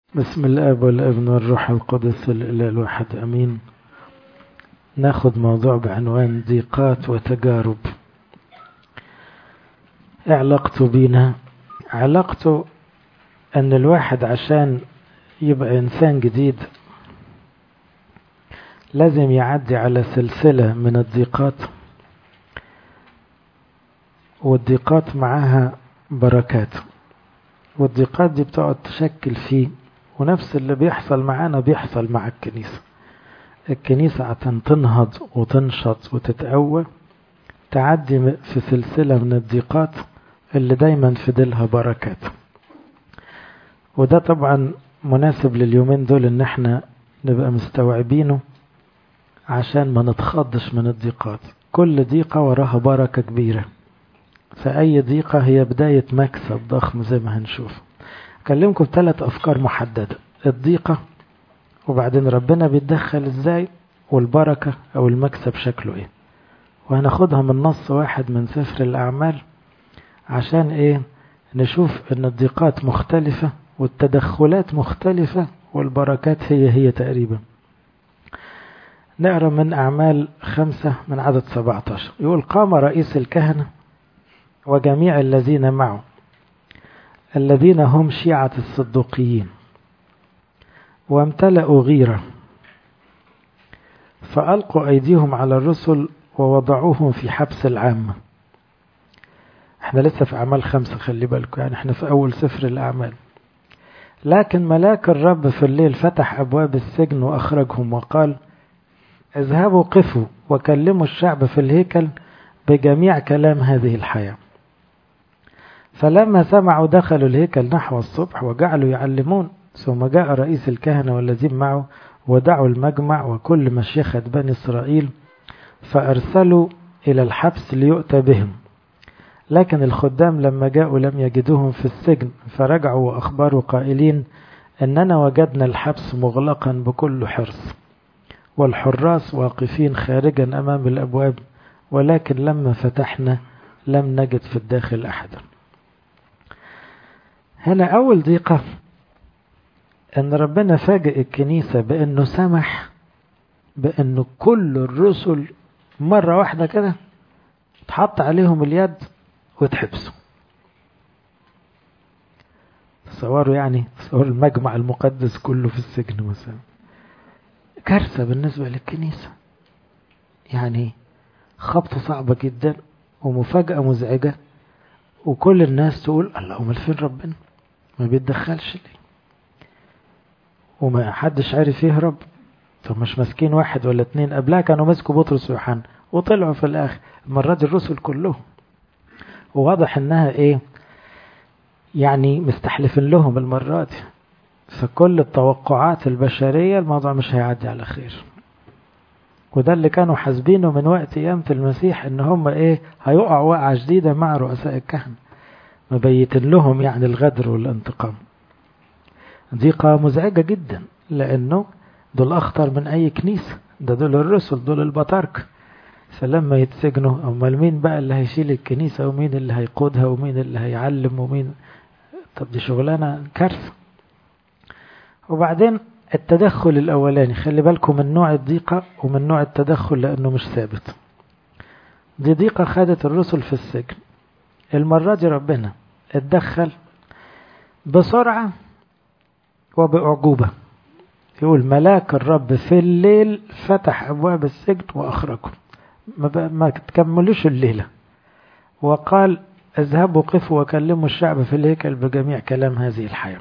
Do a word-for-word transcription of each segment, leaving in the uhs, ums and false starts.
بسم الاب والابن والروح القدس الاله الواحد امين. ناخد موضوع بعنوان ضيقات وتجارب. علاقته بينا، علاقته ان الواحد عشان يبقى انسان جديد لازم يعدي على سلسلة من الضيقات، والضيقات معها بركات، والضيقات دي بتقعد تشكل فيه، ونفس اللي بيحصل معانا بيحصل مع الكنيسة. الكنيسة عشان تنهض وتنشط وتتقوى تعدي في سلسلة من الضيقات اللي دايما في ديلها بركات. وده طبعا مناسب لليومين دول ان احنا نبقى مستوعبينه عشان ما نتخضش من الضيقات. كل ضيقة وراها بركة كبيرة، فأي ضيقة هي بداية مكسب ضخم زي ما هنشوف. أكلمكم بثلاث أفكار محددة: الضيقة، وبعدين ربنا بيتدخل ازاي، والبركة أو المكسب شكله ايه. وهناخدها من نص واحد من سفر الأعمال عشان ايه نشوف ان الضيقات مختلفة والتدخلات مختلفة والبركات هي هي تقريبا. نقرأ من أعمال خمسة من عدد سبعة عشر. يقول: قام رئيس الكهنة وجميع الذين معه الذين هم شيعة الصدوقيين وامتلأوا غيرة، فألقوا أيديهم على الرسل ووضعوهم في حبس العامة. احنا لسه في أعمال خمسة، خلي بالكم، يعني احنا في أول سفر الأعمال. لكن ملاك الرب في الليل فتح أبواب السجن وأخرجهم وقال: اذهبوا قفوا وكلموا الشعب في الهيكل بجميع كلام هذه الحياة. فلما سمعوا دخلوا الهيكل نحو الصبح وجعلوا يعلمون. ثم جاء رئيس الكهنة والذين معه ودعوا المجمع وكل مشيخة بني إسرائيل، فأرسلوا إلى الحبس ليؤتى بهم. لكن الخدام لما جاءوا لم يجدوهم في السجن، فرجعوا وأخبروا قائلين: أننا وجدنا الحبس مغلقا بكل حرص، والحراس واقفين خارجا أمام الأبواب، ولكن لما فتحنا لم نجد في الداخل أحدا. هنا أول ضيقة أن ربنا فاجئ الكنيسة بأنه سمح بأنه كل الرسل مرة واحدة كده تحط عليهم اليد وتحبسوا. تصوروا يعني تصوروا المجمع المقدس كله في السجن مثلا. كارثة بالنسبة للكنيسة، يعني خبطة صعبة جدا ومفاجأة مزعجة، وكل الناس تقول: اللهم فين ربنا ما بيتدخلش ليه؟ وما حدش عارف يهرب. طب مش ماسكين واحد ولا اتنين؟ قبلها كانوا مسكوا بطرس ويوحنا وطلعوا في الآخر. المرة دي الرسل كلهم، وواضح انها ايه يعني مستحلفين لهم المرة دي. فكل التوقعات البشرية الموضوع مش هيعدي على خير. وده اللي كانوا حاسبينه من وقت ايام المسيح، ان هم ايه هيقعوا وقعة جديدة مع رؤساء الكهنة، مبيتين لهم يعني الغدر والانتقام. ضيقة مزعجة جدا، لانه دول اخطر من اي كنيسة، ده دول الرسل، دول البطاركة. فلما يتسجنوا امال مين بقى اللي هيشيل الكنيسة، ومين اللي هيقودها، ومين اللي هيعلم، ومين؟ طب دي شغلانة كارثة. وبعدين التدخل الاولاني، خلي بالكم من نوع الضيقة ومن نوع التدخل لانه مش ثابت. دي ضيقة خدت الرسل في السجن. المرة دي ربنا اتدخل بسرعة وبأعجوبة. يقول: ملاك الرب في الليل فتح أبواب السجن وأخرجهم. ما, ما تكملوش الليلة، وقال: اذهبوا قفوا وكلموا الشعب في الهيكل بجميع كلام هذه الحياة.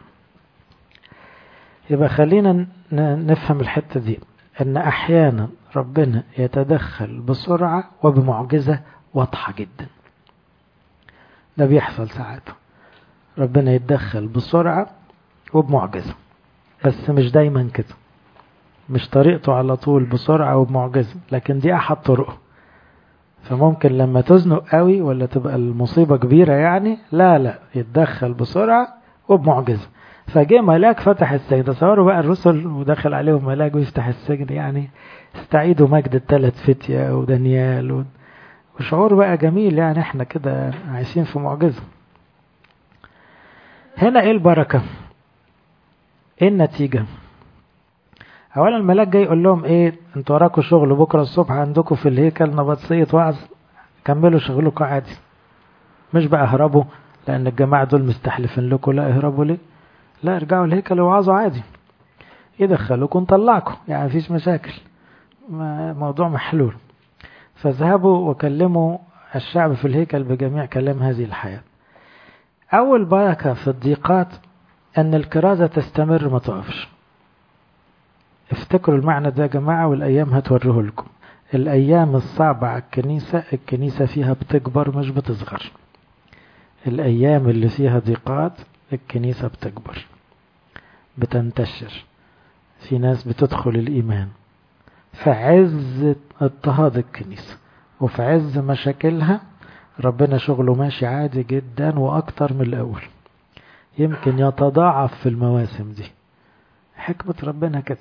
يبقى خلينا نفهم الحتة دي، ان احيانا ربنا يتدخل بسرعة وبمعجزة واضحة جدا. ده بيحصل ساعات، ربنا يتدخل بسرعة وبمعجزة، بس مش دايما كده، مش طريقته على طول بسرعة وبمعجزة، لكن دي احد طرقه. فممكن لما تزنق قوي ولا تبقى المصيبة كبيرة يعني لا لا يتدخل بسرعة وبمعجزة. فجاء ملاك فتح السجن. تصوروا بقى الرسل ودخل عليهم ملاك ويفتح السجن، يعني استعيدوا مجد الثلاث فتية ودانيال، وشعور بقى جميل، يعني احنا كده عايشين في معجزة. هنا ايه البركة؟ ايه النتيجة؟ اولا الملاك جاي يقول لهم ايه، انتوا وراكوا شغل بكرة الصبح عندكم في الهيكل نبطسية وعظ، كملوا شغلكم عادي، مش بقى اهربوا لان الجماعة دول مستحلفين لكم، لا اهربوا ليه، لا ارجعوا الهيكل وعظوا عادي، يدخلوكم نطلعكم، يعني مفيش مشاكل، موضوع محلول. فذهبوا وكلموا الشعب في الهيكل بجميع كلام هذه الحياة. أول بركة في الضيقات أن الكرازة تستمر ما تقفش. افتكروا المعنى ده يا جماعة، والأيام هتوريه لكم. الأيام الصعبة على الكنيسة، الكنيسة فيها بتكبر مش بتصغر. الأيام اللي فيها ضيقات الكنيسة بتكبر، بتنتشر، في ناس بتدخل الإيمان في عز اضطهاد الكنيسة، وفي عز مشاكلها ربنا شغله ماشي عادي جدا وأكتر من الأول، يمكن يتضاعف في المواسم دي، حكمة ربنا كده.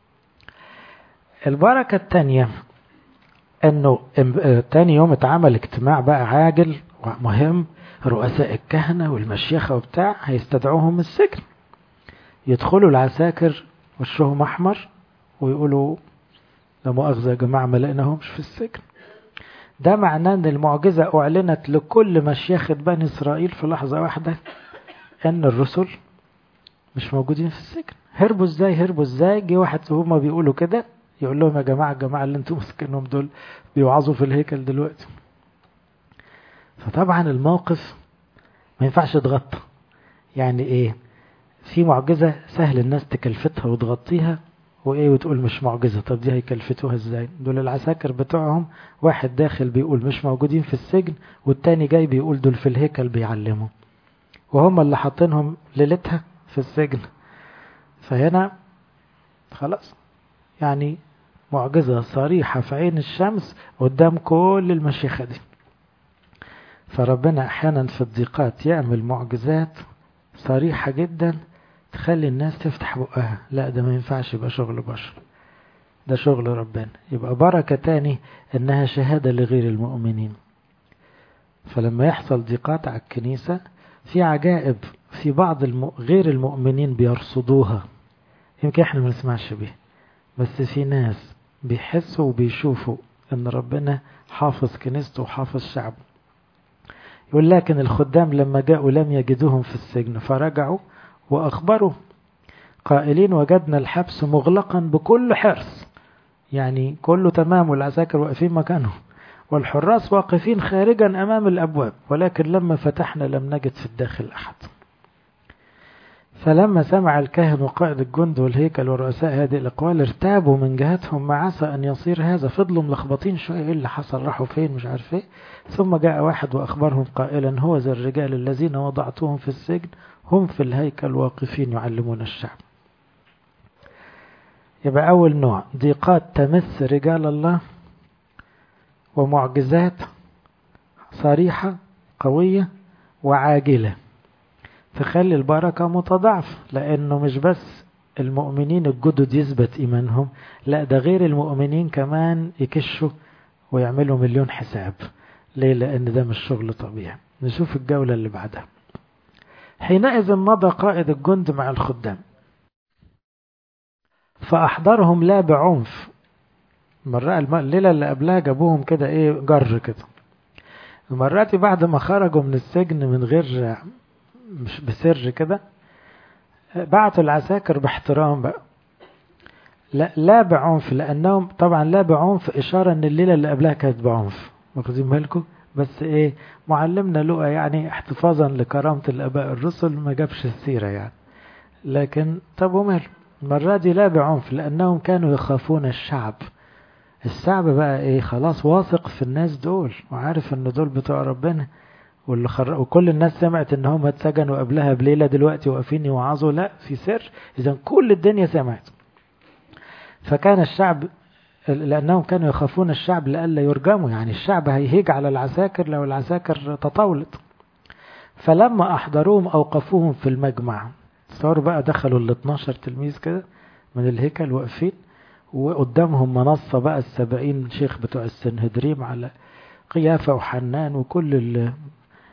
البركة التانية انه تاني يوم اتعمل اجتماع بقى عاجل ومهم، رؤساء الكهنة والمشيخة وبتاع هيستدعوهم السجن، يدخلوا العساكر وشهم احمر ويقولوا لا مؤاخذة يا جماعة ما لقيناهمش في السجن. ده معناه ان المعجزة اعلنت لكل مشيخة بني اسرائيل في لحظة واحدة ان الرسل مش موجودين في السجن. هربوا ازاي هربوا ازاي جه واحد هما بيقولوا كده يقول لهم يا جماعة الجماعة اللي انتم مسكنهم دول بيوعظوا في الهيكل دلوقتي. فطبعا الموقف ما ينفعش يتغطى. يعني ايه؟ في معجزة سهل الناس تكلفتها وتغطيها، وايه وتقول مش معجزة. طب دي هيكلفتوها ازاي؟ دول العساكر بتوعهم، واحد داخل بيقول مش موجودين في السجن، والتاني جاي بيقول دول في الهيكل بيعلموا، وهم اللي حاطينهم ليلتها في السجن. فهنا خلاص يعني معجزة صريحة في عين الشمس قدام كل المشيخة دي. فربنا احيانا في الضيقات يعمل معجزات صريحة جدا تخلي الناس تفتح بقها، لا ده ما ينفعش يبقى شغل بشر، ده شغل ربنا. يبقى بركة تاني انها شهادة لغير المؤمنين. فلما يحصل ضيقات على الكنيسة في عجائب في بعض الم... غير المؤمنين بيرصدوها، يمكن احنا ما نسمعش بيه، بس في ناس بيحسوا وبيشوفوا ان ربنا حافظ كنيسته وحافظ شعبه. يقول لكن الخدام لما جاءوا لم يجدوهم في السجن فرجعوا وأخبروا قائلين وجدنا الحبس مغلقا بكل حرص، يعني كله تمام والعساكر واقفين مكانهم والحراس واقفين خارجا أمام الأبواب، ولكن لما فتحنا لم نجد في الداخل أحد. فلما سمع الكاهن وقائد الجند والهيكل ورؤساء هذه الأقوال ارتابوا من جهتهم ما عسى أن يصير هذا، فضلوا ملخبطين شوية ايه اللي حصل، راحوا فين مش عارف ايه. ثم جاء واحد وأخبرهم قائلا هو ذا الرجال الذين وضعتهم في السجن هم في الهيكل واقفين يعلمون الشعب. يبقى أول نوع ضيقات تمس رجال الله ومعجزات صريحة قوية وعاجلة تخلي البركة متضاعفة، لأنه مش بس المؤمنين الجدد يثبت إيمانهم، لا ده غير المؤمنين كمان يكشوا ويعملوا مليون حساب. ليه؟ لأن ده مش شغل طبيعي. نشوف الجولة اللي بعدها. حينئذ مضى قائد الجند مع الخدام فأحضرهم لا بعنف. مرة الليلة اللي قبلها جابوهم كده ايه جر كده، المرات بعد ما خرجوا من السجن من غير مش بسر كده بعتوا العساكر باحترام بقى، لا لا بعنف، لأنهم طبعا لا بعنف إشارة ان الليلة اللي قبلها كانت بعنف، واخدين بالكم؟ بس ايه معلمنا لقى يعني احتفاظا لكرامة الآباء الرسل ما جابش السيرة يعني، لكن طب ومال المرة دي لا بعنف لأنهم كانوا يخافون الشعب. الشعب بقى ايه خلاص واثق في الناس دول وعارف ان دول بتوع ربنا، واللي خر... وكل الناس سمعت ان هم اتسجنوا قبلها بليلة دلوقتي واقفين يوعظوا لا في سر، اذا كل الدنيا سمعت. فكان الشعب لأنهم كانوا يخافون الشعب لألا يرجموا، يعني الشعب هيهيج على العساكر لو العساكر تطاولت. فلما أحضروهم أوقفوهم في المجمع. صاروا بقى دخلوا ال اتناشر تلميذ كده من الهيكل واقفين، وقدامهم منصة بقى السبعين شيخ بتوع السنهدريم على قيافة وحنان وكل ال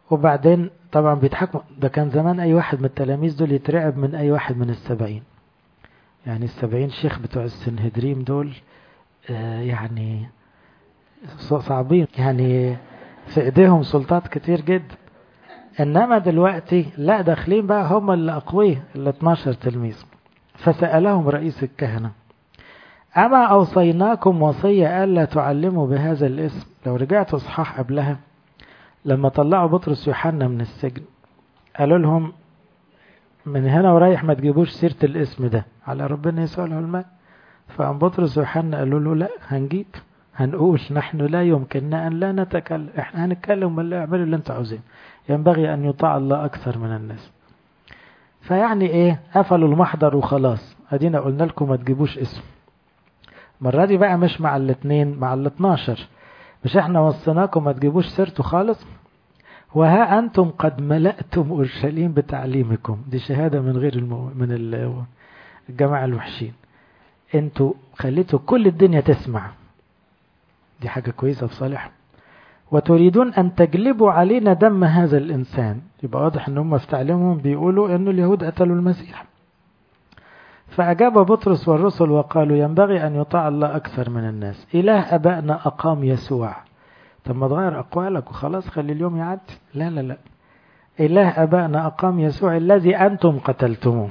وبعدين طبعا بيتحكموا. ده كان زمان أي واحد من التلاميذ دول يترعب من أي واحد من السبعين. يعني السبعين شيخ بتوع السنهدريم دول آه يعني صعبين، يعني في ايديهم سلطات كتير جدا. انما دلوقتي لا، داخلين بقى هم اللي اقوياء، ال اتناشر تلميذ. فسألهم رئيس الكهنة: اما اوصيناكم وصية الا تعلموا بهذا الاسم؟ لو رجعت اصحاح قبلها لما طلعوا بطرس ويوحنا من السجن قالوا لهم من هنا ورايح ما تجيبوش سيرة الاسم ده على ربنا يسوع له المجد. فقام بطرس ويوحنا قالوا له لا، هنجيب، هنقول نحن لا يمكننا أن لا نتكلم، احنا هنتكلم ولا اعملوا اللي انتوا عاوزين، ينبغي أن يطاع الله أكثر من الناس. فيعني ايه، قفلوا المحضر وخلاص، ادينا قلنا لكم ما تجيبوش اسم. المرة دي بقى مش مع الاثنين، مع الاتناشر. مش احنا وصيناكم ما تجيبوش سيرته خالص؟ وها أنتم قد ملأتم أورشليم بتعليمكم. دي شهادة من غير المو... من الجماعة الوحشين. انتوا خليتوا كل الدنيا تسمع، دي حاجة كويسة في صالح. وتريدون أن تجلبوا علينا دم هذا الإنسان. يبقى واضح أن هم في تعليمهم بيقولوا أن اليهود قتلوا المسيح. فأجاب بطرس والرسل وقالوا ينبغي أن يطاع الله أكثر من الناس. إله أبائنا أقام يسوع. طب ما تغير أقوالك وخلاص، خلي اليوم يعدي. لا لا لا، إله أبائنا أقام يسوع الذي أنتم قتلتموه.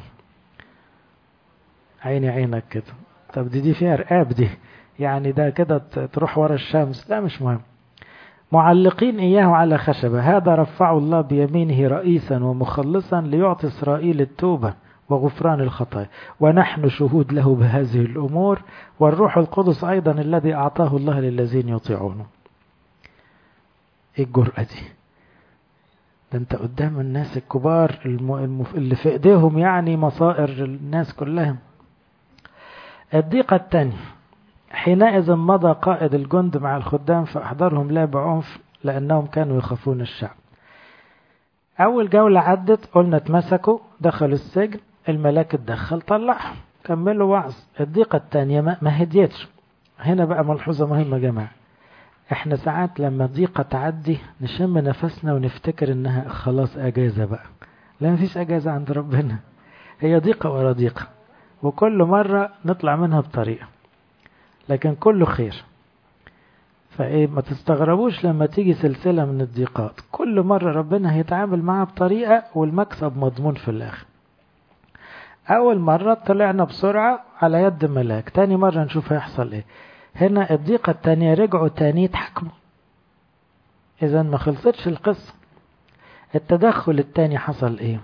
عيني عينك كده. طب دي دي فيها رقاب دي، يعني ده كده تروح ورا الشمس. لا مش مهم. معلقين إياه على خشبة، هذا رفعه الله بيمينه رئيسا ومخلصا ليعطي إسرائيل التوبة وغفران الخطايا، ونحن شهود له بهذه الأمور، والروح القدس أيضا الذي أعطاه الله للذين يطيعونه. إيه الجرأة دي؟ ده أنت قدام الناس الكبار اللي في إيديهم يعني مصائر الناس كلها. الضيقة الثانية: حينئذ مضى قائد الجند مع الخدام فأحضرهم لا بعنف لأنهم كانوا يخافون الشعب. أول جولة عدت، قلنا اتمسكوا، دخلوا السجن، الملاك اتدخل طلعهم، كملوا وعظ. الضيقة الثانية ما هديتش. هنا بقى ملحوظة مهمة يا جماعة. احنا ساعات لما الضيقة تعدي نشم نفسنا ونفتكر انها خلاص اجازة بقى. لا، مفيش اجازة عند ربنا، هي ضيقة ورا ضيقة، وكل مرة نطلع منها بطريقة، لكن كله خير. فايه، ما تستغربوش لما تيجي سلسلة من الضيقات، كل مرة ربنا هيتعامل معها بطريقة والمكسب مضمون في الاخر. اول مرة طلعنا بسرعة على يد ملاك، تاني مرة نشوف هيحصل ايه. هنا الضيقة التانية رجعوا تاني يتحكموا، اذا ما خلصتش القصة. التدخل التاني حصل ايه؟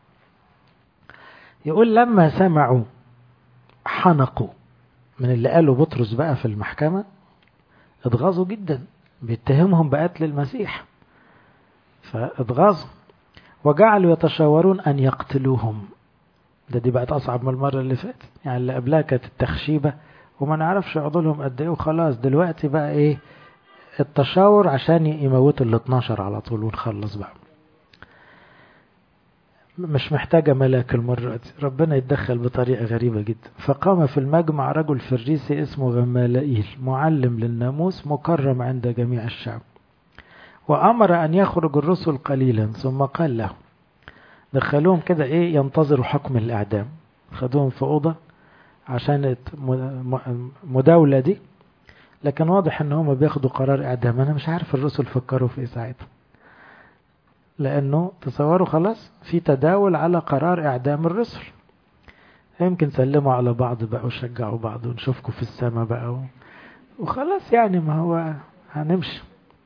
يقول لما سمعوا حنقوا من اللي قالوا بطرس بقى في المحكمة، اتغاظوا جدا، بيتهمهم بقتل المسيح، فاتغاظوا وجعلوا يتشاورون أن يقتلوهم. ده دي بقت أصعب من المرة اللي فاتت، يعني اللي قبلها كانت التخشيبة وما نعرفش عضلهم قد ايه وخلاص. دلوقتي بقى ايه؟ التشاور عشان يموتوا ال اتناشر على طول ونخلص بقى. مش محتاجة ملاك المرة دي، ربنا يتدخل بطريقة غريبة جدا. فقام في المجمع رجل فريسي اسمه غمالائيل، معلم للناموس مكرم عند جميع الشعب، وأمر أن يخرج الرسل قليلا، ثم قال له، دخلوهم كده ايه، ينتظروا حكم الإعدام. خدوهم في أوضة عشان مداولة دي، لكن واضح ان هم بياخدوا قرار إعدام. أنا مش عارف الرسل فكروا في إيه ساعتها، لأنه تصوروا خلاص في تداول على قرار إعدام الرسل. يمكن سلموا على بعض بقى وشجعوا بعض ونشوفكم في السماء بقى وخلاص، يعني ما هو هنمشي.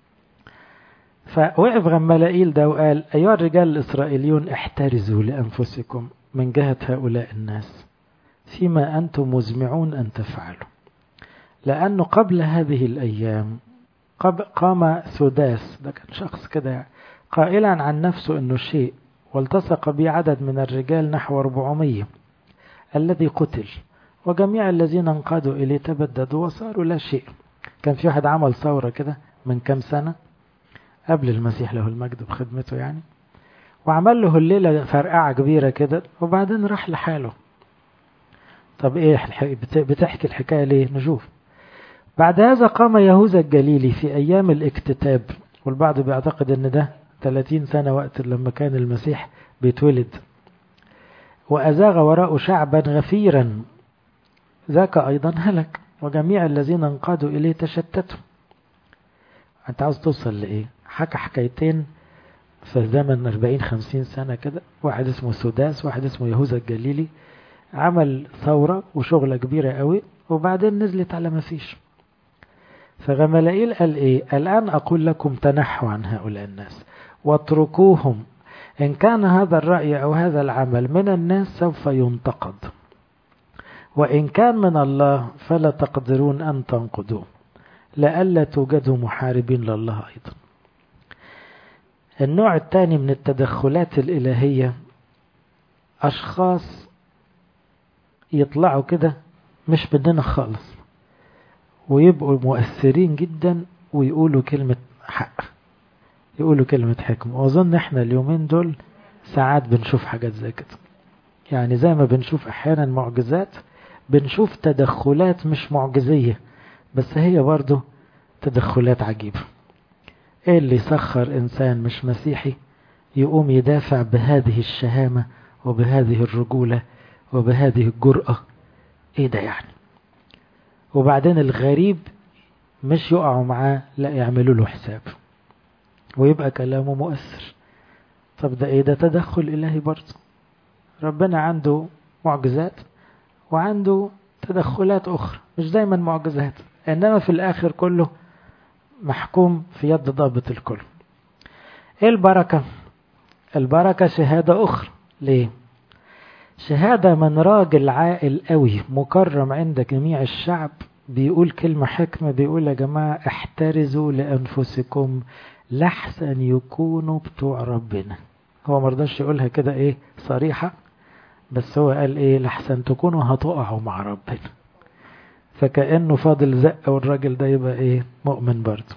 فوقف غمالائيل ده وقال: أيها الرجال الإسرائيليون، احترزوا لأنفسكم من جهة هؤلاء الناس فيما أنتم مزمعون أن تفعلوا، لأنه قبل هذه الأيام قام سداس، ده كان شخص كده يعني، قائلا عن نفسه أنه شيء، والتصق به عدد من الرجال نحو أربعمية، الذي قتل، وجميع الذين انقادوا إليه تبددوا وصاروا لا شيء. كان في واحد عمل ثورة كده من كام سنة قبل المسيح له المجد بخدمته يعني، وعمل له الليلة فرقعة كبيرة كده وبعدين راح لحاله. طب ايه بتحكي الحكاية ليه؟ نشوف. بعد هذا قام يهوذا الجليلي في أيام الاكتتاب، والبعض بيعتقد ان ده ثلاثين سنة وقت لما كان المسيح بيتولد. وأزاغ وراءه شعبا غفيرا ذاك أيضا هلك، وجميع الذين انقادوا إليه تشتتوا. أنت عاوز توصل لإيه؟ حكى حكايتين في زمن أربعين خمسين سنة كده، واحد اسمه سوداس واحد اسمه يهوذا الجليلي، عمل ثورة وشغلة كبيرة قوي وبعدين نزلت على ما فيش. فغملائيل قال إيه؟ الآن أقول لكم تنحوا عن هؤلاء الناس واتركوهم، إن كان هذا الرأي أو هذا العمل من الناس سوف ينتقد، وإن كان من الله فلا تقدرون أن تنقدوه، لئلا توجدوا محاربين لله أيضا. النوع الثاني من التدخلات الإلهية أشخاص يطلعوا كده مش بدنا خالص ويبقوا مؤثرين جدا ويقولوا كلمة حق، يقولوا كلمة حكمة. وأظن احنا اليومين دول ساعات بنشوف حاجات زي كده، يعني زي ما بنشوف أحيانا معجزات بنشوف تدخلات مش معجزية بس هي برضو تدخلات عجيبة. ايه اللي يسخر انسان مش مسيحي يقوم يدافع بهذه الشهامة وبهذه الرجولة وبهذه الجرأة؟ ايه ده يعني؟ وبعدين الغريب مش يقعوا معاه، لا يعملوا له حساب ويبقى كلامه مؤثر. طب ده ايه؟ ده تدخل الهي برضه. ربنا عنده معجزات وعنده تدخلات اخرى مش دايما معجزات، انما في الاخر كله محكوم في يد ضابط الكل. ايه البركة؟ البركة شهادة اخرى. ليه؟ شهادة من راجل عاقل قوي مكرم عند جميع الشعب بيقول كلمة حكمة، بيقول يا جماعة احترزوا لأنفسكم لحسن يكونوا بتوع ربنا. هو مرضاش يقولها كده ايه صريحة، بس هو قال ايه؟ لحسن تكونوا هتقعوا مع ربنا. فكأنه فاضل زق والراجل ده يبقى ايه؟ مؤمن برضه.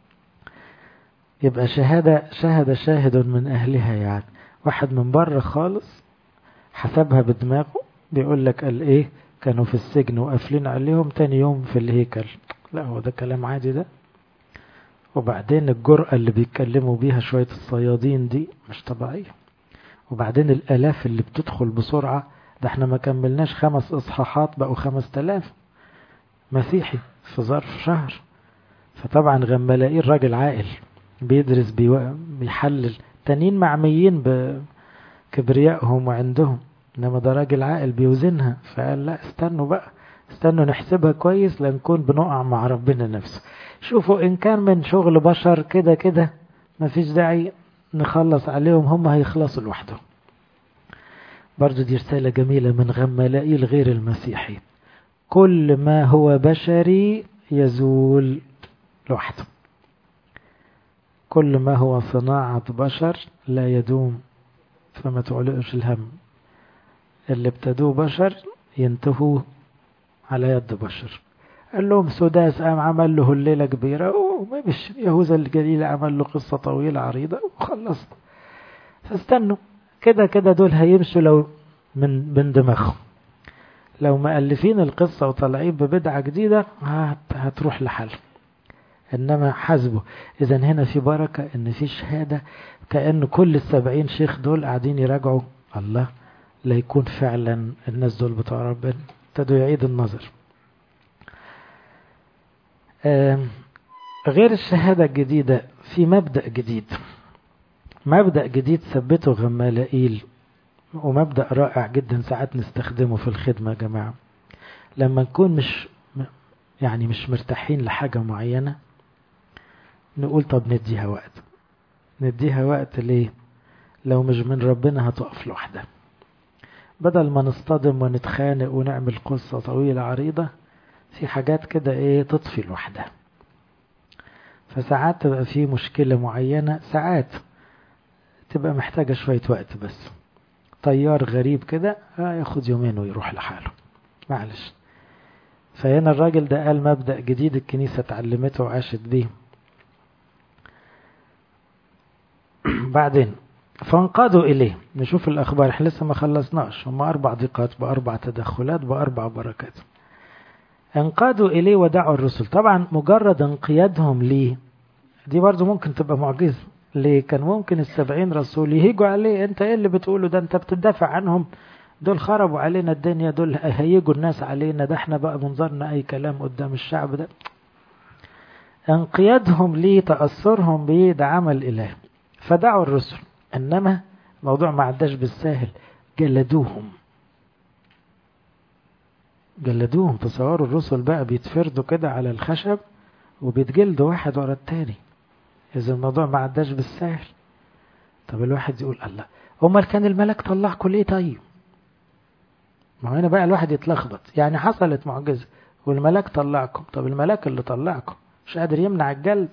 يبقى شهادة شهد شاهد من أهلها، يعني واحد من بره خالص حسبها بدماغه بيقول لك قال ايه؟ كانوا في السجن وقافلين عليهم تاني يوم في الهيكل. لا هو ده كلام عادي ده؟ وبعدين الجرأة اللي بيتكلموا بيها شوية الصيادين دي مش طبيعية. وبعدين الآلاف اللي بتدخل بسرعة، ده احنا ما كملناش خمس إصحاحات بقوا خمس تلاف مسيحي في ظرف شهر. فطبعا غملائيل راجل عاقل بيدرس بيحلل، تانيين معميين بكبريائهم وعندهم، انما ده راجل عاقل بيوزنها. فقال لا استنوا بقى، استنوا نحسبها كويس لنكون بنقع مع ربنا نفسه. شوفوا ان كان من شغل بشر كده كده مفيش داعي نخلص عليهم، هم هيخلصوا لوحدهم. برضو دي رسالة جميلة من غملائيل غير المسيحي. كل ما هو بشري يزول لوحده، كل ما هو صناعة بشر لا يدوم، فما تعلقش الهم. اللي ابتدوه بشر ينتهوا على يد بشر. قال لهم سوداس قام عمل له الليلة كبيرة، ومش يهوذا الجليل عمل له قصة طويلة عريضة وخلص. فاستنوا كده كده دول هيمشوا لو من من دماغهم. لو مؤلفين القصة وطالعين ببدعة جديدة هتروح لحل. إنما حسبه. إذن هنا في بركة إن في شهادة، كأن كل السبعين شيخ دول قاعدين يراجعوا الله لا يكون فعلا الناس دول بتوع ربنا. ابتدوا يعيد النظر. غير الشهادة الجديدة في مبدأ جديد، مبدأ جديد ثبته غملائيل، ومبدأ رائع جدا ساعات نستخدمه في الخدمة يا جماعة. لما نكون مش يعني مش مرتاحين لحاجة معينة نقول طب نديها وقت. نديها وقت ليه؟ لو مش من ربنا هتقف لوحدها. بدل ما نصطدم ونتخانق ونعمل قصة طويلة عريضة، في حاجات كده ايه تطفي لوحدها. فساعات تبقى في مشكلة معينة، ساعات تبقى محتاجة شوية وقت بس. طيار غريب كده ياخد يومين ويروح لحاله، معلش. فهنا الراجل ده قال مبدأ جديد الكنيسة تعلمته وعاشت بيه. بعدين فانقادوا إليه. نشوف الأخبار، احنا لسه ما خلصناش. هم أربع ضيقات بأربع تدخلات بأربع بركات. انقادوا إليه ودعوا الرسل. طبعا مجرد انقيادهم ليه دي برضو ممكن تبقى معجزة، ليه؟ كان ممكن السبعين رسول يهيجوا عليه، انت ايه اللي بتقوله ده؟ انت بتدافع عنهم، دول خربوا علينا الدنيا، دول هيجوا الناس علينا، ده احنا بقى منظرنا اي كلام قدام الشعب ده. انقيادهم ليه، تأثرهم بيه، ده عمل إله، فدعوا الرسل. إنما الموضوع ما عداش بالساهل، جلدوهم جلدوهم. تصوروا الرسل بقى بيتفردوا كده على الخشب وبيتجلدوا واحد ورا التاني. إذا الموضوع ما عداش بالساهل. طب الواحد يقول الله، امال كان الملك طلعكم ليه طيب؟ ما هو هنا بقى الواحد يتلخبط، يعني حصلت معجزة والملاك طلعكم، طب الملاك اللي طلعكم مش قادر يمنع الجلد؟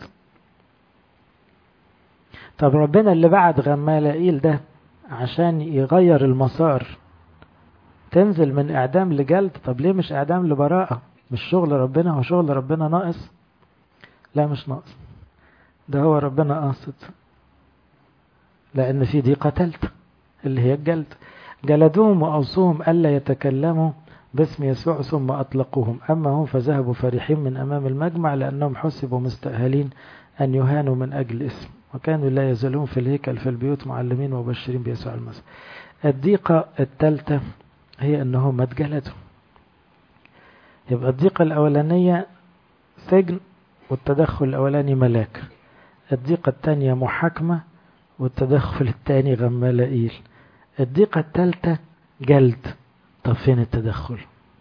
طب ربنا اللي بعد غمالائيل ده عشان يغير المسار، تنزل من اعدام لجلد، طب ليه مش اعدام لبراءة؟ مش شغل ربنا؟ هو شغل ربنا ناقص؟ لا مش ناقص، ده هو ربنا قاصد، لان في دي قتلت اللي هي الجلد. جلدوهم وأوصوهم ألا يتكلموا باسم يسوع ثم أطلقوهم، أما هم فذهبوا فرحين من أمام المجمع لأنهم حسبوا مستأهلين أن يهانوا من أجل اسم، وكانوا لا يزالون في الهيكل في البيوت معلمين ومبشرين بيسوع المسيح. الضيقة الثالثة هي أنهم اتجلدوا. يبقى الضيقة الأولانية سجن والتدخل الأولاني ملاك، الضيقة الثانية محاكمة والتدخل الثاني غمالائيل، الضيقة الثالثة جلد. طب فين التدخل؟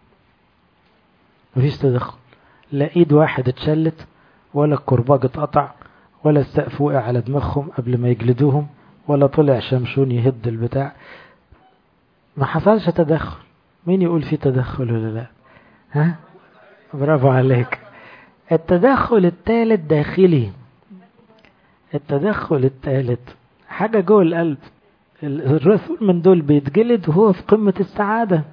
مفيش تدخل، لا ايد واحد اتشلت ولا الكرباج اتقطع ولا السقف وقع على دماغهم قبل ما يجلدوهم ولا طلع شمشون يهد البتاع، ما حصلش تدخل. مين يقول في تدخل ولا لا؟ ها؟ برافو عليك. التدخل الثالث داخلي، التدخل الثالث حاجة جوه القلب. الرسول من دول بيتجلد وهو في قمة السعادة.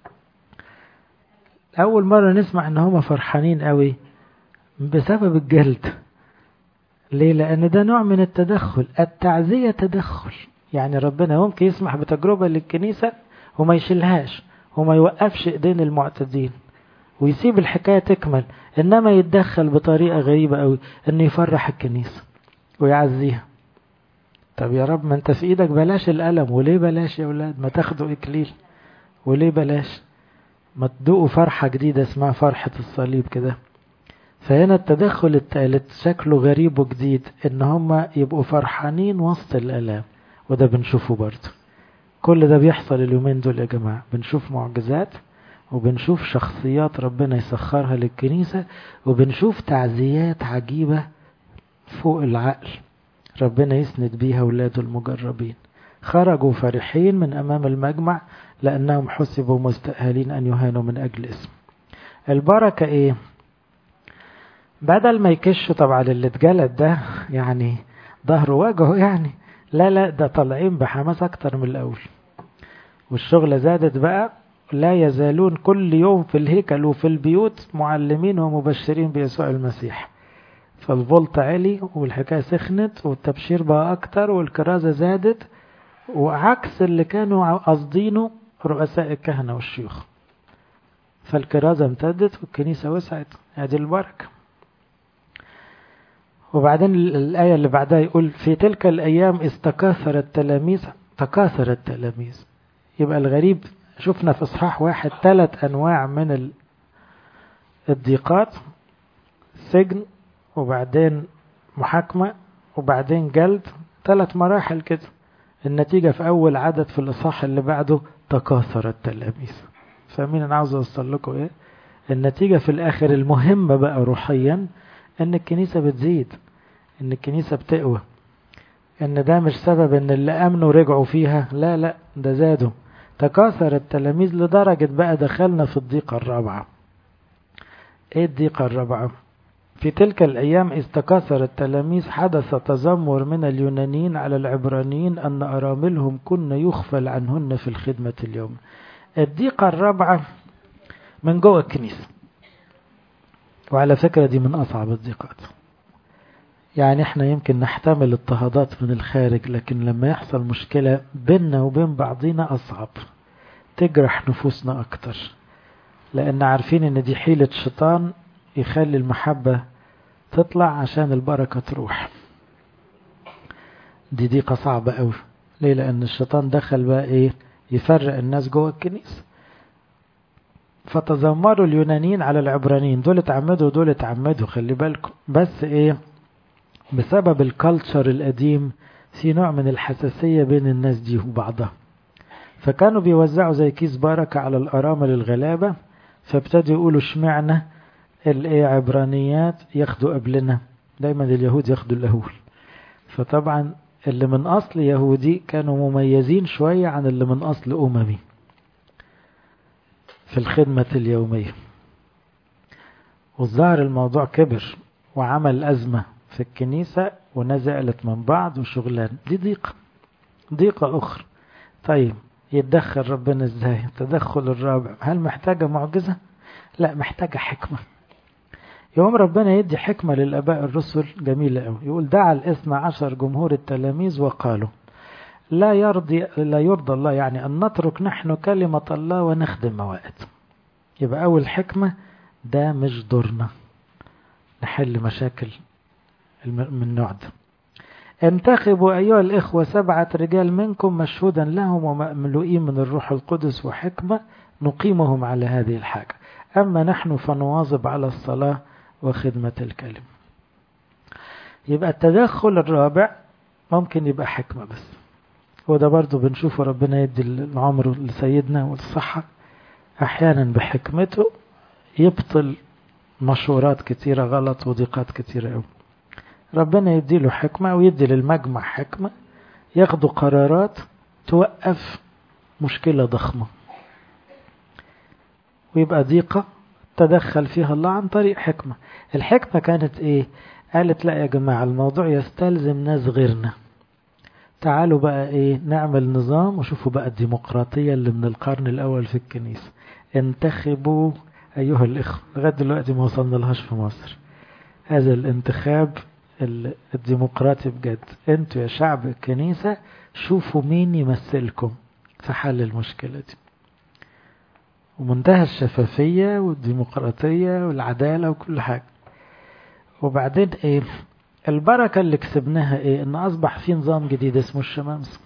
أول مرة نسمع إن هم فرحانين قوي بسبب الجلد. ليه؟ لأن ده نوع من التدخل. التعزية تدخل، يعني ربنا ممكن يسمح بتجربة للكنيسة وما يشيلهاش وما يوقفش إيدين المعتدين ويسيب الحكاية تكمل، إنما يتدخل بطريقة غريبة قوي إنه يفرح الكنيسة ويعزيها. طب يا رب ما انت في ايدك، بلاش الألم. وليه بلاش يا ولاد؟ ما تاخدوا إكليل. وليه بلاش؟ ما تدوقوا فرحة جديدة اسمها فرحة الصليب كده. فهنا التدخل الثالث شكله غريب وجديد، ان هم يبقوا فرحانين وسط الألام، وده بنشوفه برضه. كل ده بيحصل اليومين دول يا جماعة، بنشوف معجزات وبنشوف شخصيات ربنا يسخرها للكنيسة وبنشوف تعزيات عجيبة فوق العقل ربنا يسند بيها ولاده المجربين. خرجوا فرحين من أمام المجمع لأنهم حسبوا مستأهلين أن يهانوا من أجل اسم. البركة إيه؟ بدل ما يكشوا طبعا اللي اتجلد ده يعني ظهره وجهه يعني، لا لا ده طالعين بحماس أكتر من الأول، والشغلة زادت بقى. لا يزالون كل يوم في الهيكل وفي البيوت معلمين ومبشرين بيسوع المسيح. فالفولت عالي والحكاية سخنت والتبشير بقى أكتر والكرازة زادت، وعكس اللي كانوا قاصدينه رؤساء الكهنة والشيوخ. فالكرازة امتدت والكنيسة وسعت. هذه البركة. وبعدين الآية اللي بعدها يقول في تلك الأيام استكاثر التلاميذ. تكاثر التلاميذ، يبقى الغريب شفنا في إصحاح واحد ثلاث أنواع من الضيقات، سجن وبعدين محاكمة وبعدين جلد، ثلاث مراحل كده. النتيجة في أول عدد في الإصحاح اللي بعده تكاثر التلاميذ. فاهمين أنا عاوز أوصل لكم إيه؟ النتيجة في الآخر المهمة بقى روحيا إن الكنيسة بتزيد، إن الكنيسة بتقوى، إن ده مش سبب إن اللي أمنوا رجعوا فيها، لا لا ده زادوا. تكاثر التلاميذ لدرجة بقى دخلنا في الضيقة الرابعة. إيه الضيقة الرابعة؟ في تلك الأيام استكاثر التلاميذ حدث تذمر من اليونانيين على العبرانيين أن أراملهم كن يخفل عنهن في الخدمة اليوم. الضيقة الرابعة من جوه الكنيسة، وعلى فكرة دي من أصعب الضيقات. يعني احنا يمكن نحتمل اضطهادات من الخارج، لكن لما يحصل مشكلة بيننا وبين بعضنا أصعب، تجرح نفوسنا أكتر، لأن عارفين ان دي حيلة شيطان يخلي المحبة تطلع عشان البركة تروح. دي ضيقة صعبة قوي. ليه؟ لأن الشيطان دخل بقى إيه؟ يفرق الناس جوه الكنيسة. فتذمروا اليونانيين على العبرانيين، دول اتعمدوا ودول اتعمدوا، خلي بالكم. بس إيه؟ بسبب الكالتشر القديم في نوع من الحساسية بين الناس دي وبعضها، فكانوا بيوزعوا زي كيس بركة على الأرامل الغلابة، فابتدوا يقولوا اشمعنا الايه عبرانيات ياخدوا قبلنا، دايما اليهود ياخدوا الأول. فطبعا اللي من أصل يهودي كانوا مميزين شوية عن اللي من أصل أممي في الخدمة اليومية. والظاهر الموضوع كبر وعمل أزمة في الكنيسة ونزعلت من بعض وشغلان. دي ضيقة ضيقة أخرى. طيب يتدخل ربنا ازاي؟ التدخل الرابع، هل محتاجة معجزة؟ لا، محتاجة حكمة. يوم ربنا يدي حكمة للآباء الرسل جميلة قوي. يقول دعا الاثنى عشر جمهور التلاميذ وقالوا لا يرضي لا يرضى الله يعني أن نترك نحن كلمة الله ونخدم موائد. يبقى أول حكمة، ده مش دورنا نحل مشاكل من النوع ده. انتخبوا أيها الإخوة سبعة رجال منكم مشهودا لهم ومملوئين من الروح القدس وحكمة نقيمهم على هذه الحاجة، أما نحن فنواظب على الصلاة وخدمة الكلم. يبقى التدخل الرابع ممكن يبقى حكمة بس، وده برضو بنشوفه ربنا يدي العمر لسيدنا والصحة، أحيانا بحكمته يبطل مشورات كتيرة غلط وضيقات كتيرة قوي. ربنا يدي له حكمة ويدي للمجمع حكمة ياخدوا قرارات توقف مشكلة ضخمة، ويبقى ضيقة تدخل فيها الله عن طريق حكمة. الحكمة كانت ايه؟ قالت لا يا جماعة الموضوع يستلزم ناس غيرنا، تعالوا بقى ايه نعمل نظام. وشوفوا بقى الديمقراطية اللي من القرن الأول في الكنيسة، انتخبوا أيها الإخوة. لغاية دلوقتي ما وصلنا لهاش في مصر هذا الانتخاب الديمقراطي بجد. انتوا يا شعب الكنيسة شوفوا مين يمثلكم في حل المشكلة دي، ومنتهى الشفافية والديمقراطية والعدالة وكل حاجة. وبعدين ايه البركة اللي كسبناها؟ ايه؟ ان اصبح في نظام جديد اسمه الشمامسة.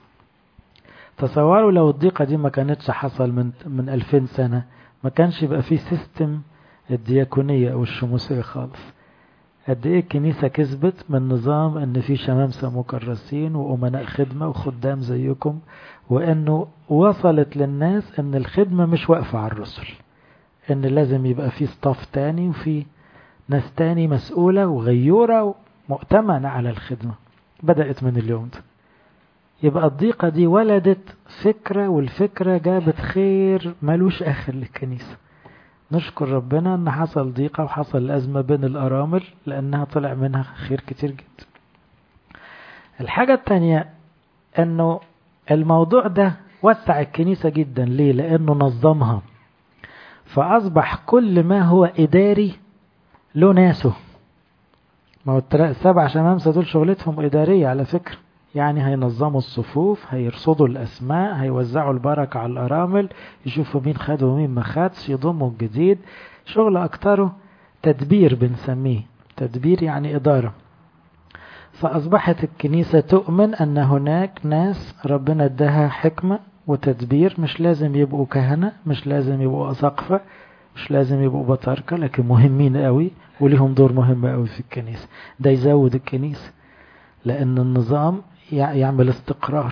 تصوروا لو الضيقة دي ما كانتش حصل من من ألفين سنة، ما كانش يبقى في سيستم الدياكونية او الشموسية خالص. قد ايه الكنيسة كسبت من نظام ان في شمامسة مكرسين وامناء خدمة وخدام زيكم، وانه وصلت للناس ان الخدمة مش واقفة على الرسل، ان لازم يبقى في ستاف تاني وفي ناس تاني مسؤولة وغيورة ومؤتمنة على الخدمة. بدأت من اليوم ده. يبقى الضيقة دي ولدت فكرة، والفكرة جابت خير ملوش آخر للكنيسة. نشكر ربنا ان حصل ضيقة وحصل أزمة بين الأرامل، لأنها طلع منها خير كتير جدا. الحاجة التانية انه الموضوع ده وسع الكنيسة جدا. ليه؟ لأنه نظمها، فأصبح كل ما هو إداري له ناسه. ما هو السبع شمامسة دول شغلتهم إدارية على فكرة، يعني هينظموا الصفوف، هيرصدوا الأسماء، هيوزعوا البركة على الأرامل، يشوفوا مين خد ومين ما خدش، يضموا الجديد. شغل أكتره تدبير، بنسميه تدبير يعني إدارة. فأصبحت الكنيسة تؤمن أن هناك ناس ربنا اداها حكمة وتدبير، مش لازم يبقوا كهنة، مش لازم يبقوا أساقفة، مش لازم يبقوا بطاركة، لكن مهمين قوي وليهم دور مهم قوي في الكنيسة. ده يزود الكنيسة، لأن النظام يعمل استقرار.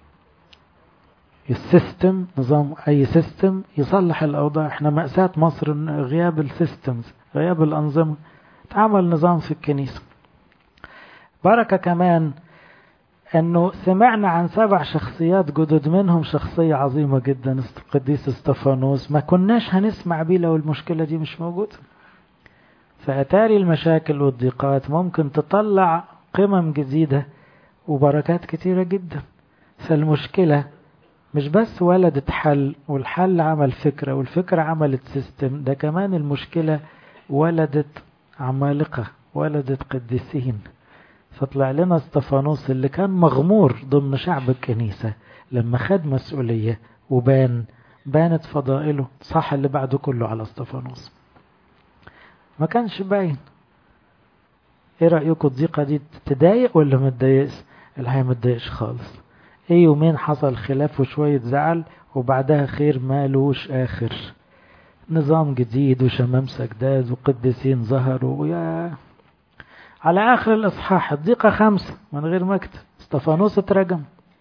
السيستم، نظام أي سيستم يصلح الأوضاع. احنا مأساة مصر غياب السيستمز، غياب الأنظمة. تعمل نظام في الكنيسة. بركة كمان أنه سمعنا عن سبع شخصيات جدد، منهم شخصية عظيمة جدا القديس استفانوس، ما كناش هنسمع بيه لو المشكلة دي مش موجودة. فأتاري المشاكل والضيقات ممكن تطلع قمم جديدة وبركات كتيرة جدا. فالمشكلة مش بس ولدت حل، والحل عمل فكرة، والفكرة عملت سيستم، ده كمان المشكلة ولدت عمالقة، ولدت قديسين. فطلع لنا استفانوس اللي كان مغمور ضمن شعب الكنيسة، لما خد مسؤولية وبان بانت فضائله. صح اللي بعده كله على استفانوس، ما كانش باين. ايه رأيكم الضيقة دي تضايق ولا ما تضايقش؟ الحقيقة متضايقش خالص. ايه يومين حصل خلاف وشوية زعل وبعدها خير مالوش آخر، نظام جديد وشمامسة جداد وقديسين ظهروا ويا. على آخر الإصحاح الضيقة خمسة من غير مكتب، استفانوس اترجم.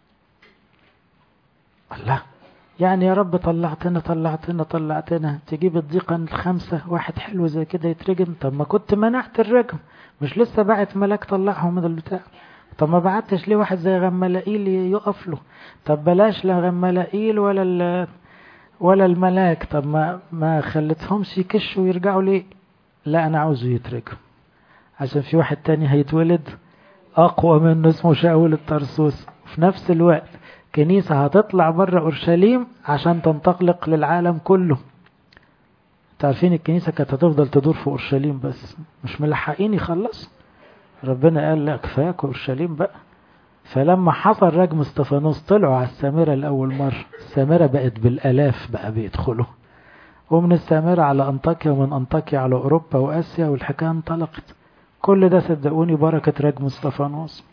الله، يعني يا رب طلعتنا طلعتنا طلعتنا تجيب الضيقة الخمسة واحد حلو زي كده يترجم؟ طب ما كنت منعت الرجم، مش لسه بعت ملاك طلعهم من البتاع؟ طب ما بعتش ليه واحد زي غمالائيل يقف له؟ طب بلاش لا غمالائيل ولا ولا الملاك، طب ما ما خلتهمش يكشوا ويرجعوا ليه؟ لا انا عاوزه يترجم عشان في واحد تاني هيتولد اقوى منه اسمه شاول الطرسوس. في نفس الوقت كنيسة هتطلع بره اورشليم عشان تنطلق للعالم كله. تعرفين الكنيسة كانت هتفضل تدور في اورشليم بس مش ملحقين يخلص. ربنا قال لا كفاك اورشليم بقى. فلما حصل رجم استفانوس طلعوا على السامرة لأول مرة، السامرة بقت بالآلاف بقى بيدخلوا، ومن السامرة على أنطاكيا ومن أنطاكيا على أوروبا وآسيا والحكاية انطلقت. كل ده صدقوني بركة رجم استفانوس.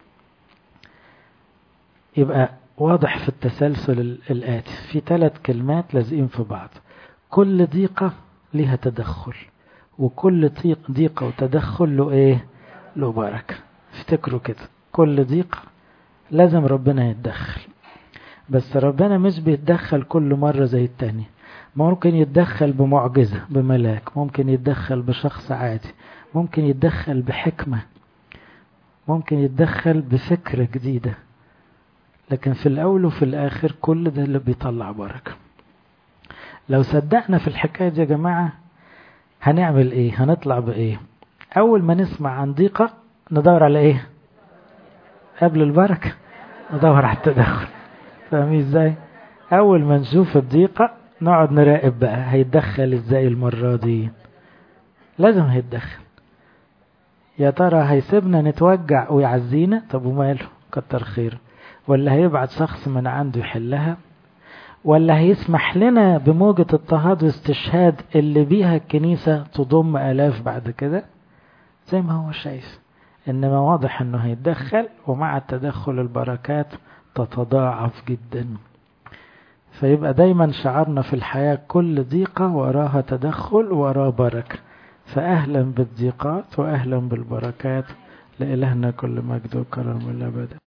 يبقى واضح في التسلسل الآتي في ثلاث كلمات لازقين في بعض: كل ضيقة لها تدخل، وكل ضيقة وتدخل له ايه؟ له بركة. افتكروا كده، كل ضيقة لازم ربنا يتدخل، بس ربنا مش بيتدخل كل مرة زي التاني. ممكن يتدخل بمعجزة بملاك، ممكن يتدخل بشخص عادي، ممكن يتدخل بحكمة، ممكن يتدخل بفكرة جديدة، لكن في الأول وفي الآخر كل ده اللي بيطلع بركة. لو صدقنا في الحكاية دي يا جماعة هنعمل ايه؟ هنطلع بايه؟ أول ما نسمع عن ضيقة ندور على ايه؟ قبل البركة ندور على التدخل. فاهمين ازاي؟ اول ما نشوف الضيقة نقعد نراقب بقى هيتدخل ازاي المرة دي. لازم هيتدخل. يا ترى هيسيبنا نتوجع ويعزينا؟ طب وماله، كتر خير. ولا هيبعت شخص من عنده يحلها؟ ولا هيسمح لنا بموجة اضطهاد واستشهاد اللي بيها الكنيسة تضم آلاف بعد كده زي ما هو شايف؟ إنما واضح أنه هيتدخل، ومع التدخل البركات تتضاعف جدا. فيبقى دايما شعرنا في الحياة كل ضيقة وراها تدخل وراها بركة. فأهلا بالضيقات وأهلا بالبركات. لإلهنا كل مجد وكرم الأبد.